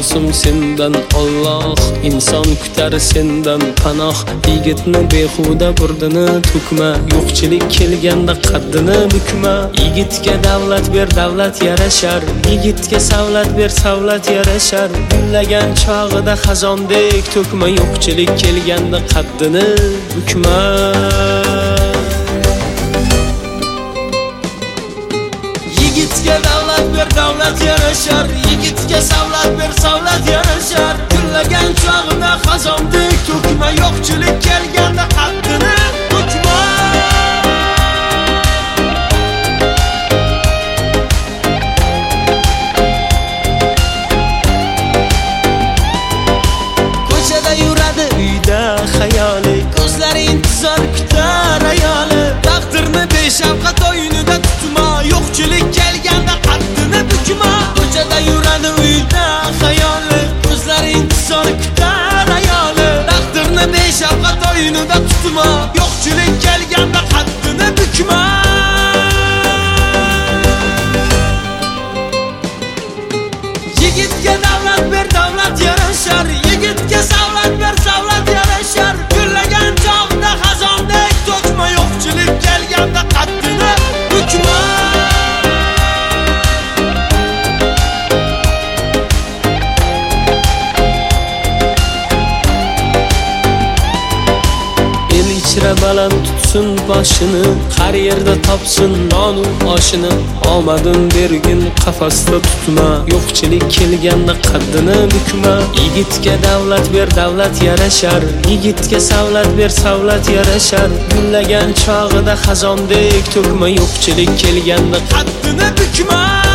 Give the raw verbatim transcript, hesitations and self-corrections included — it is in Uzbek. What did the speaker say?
ma'sum sendan Alloh, inson kutar sendan panoh. Yigitni behuda burdini to'kma, yo'qchilik kelganda qaddini bukma. Yigitga davlat ber, davlat yarashar, yigitga savlat ber, savlat yarashar. Gullagan chog'ida xazondek to'kma, yo'qchilik kelganda qaddini bukma. Yigitga davlat ber, davlat yarashar, yigitga savlat ber, savlat yarashar. Gullagan chog'ida xazondek to'kma, yo'qchilik kelganda qaddini bukma. Ko'chada yuradi uyda xayoli, ko'zlari intizor kutar ayoli. Taqdirni beshafqat o'yinida tutma, yo'qchilik kelganda qaddini bukma. Ko'chada yuradi uyda xayoli, ko'zlari intizor kutar ayoli. Taqdirni beshafqat o'yinida tutma, yo'qchilik kelganda qaddini bukma. Yigitga davlat ber, davlat yarashar, yigitga savlat ber, savlat yarashar. Gullagan chog'da xazondek to'kma, yo'qchilik kelganda qaddini bukma. El ichra baland tutsin boshini, har yerda topsin nonu oshini. Omadim bergin qafasda tutma, yo'qchilik kelganda qaddini bukma. Yigitga davlat ber, davlat yarashar, yigitga savlat ber, savlat yarashar. Gullagan chog'ida xazondek to'kma, yo'qchilik kelganda qaddini bukma.